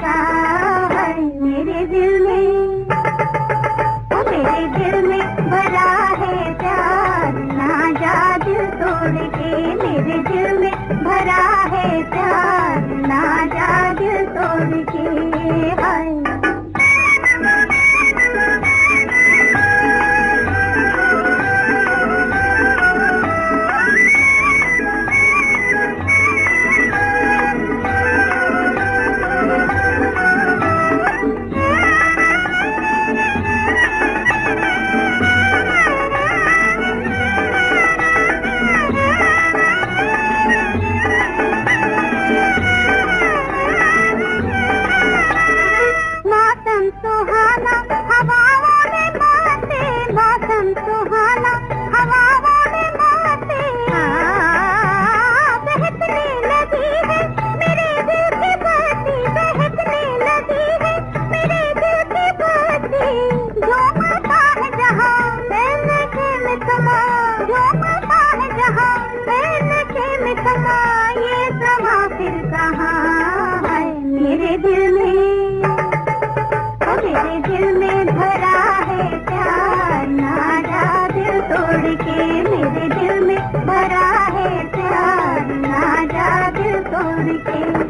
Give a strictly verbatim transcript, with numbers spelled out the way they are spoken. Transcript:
का है मेरे दिल में, ओ मेरे दिल में भरा है प्यार, ना जा दिल तोड़ के। मेरे दिल में भरा है प्यार, ना जा दिल तोड़ के। हाय सुहाना हवाओं में बाते, मौसम सुहाना हवाओं में बाते, बहकने लगी है मेरे दिल की बाती, बहकने लगी है मेरे दिल की बाती। झूमता है जहाँ मैं नशे में समा, झूमता है जहाँ मैं नशे में समा, ये समा फिर कहाँ है मेरे दिल में। मेरे दिल में भरा है प्यार, ना जा दिल तोड़ के। मेरे दिल में भरा है प्यार, ना जा दिल तोड़ के।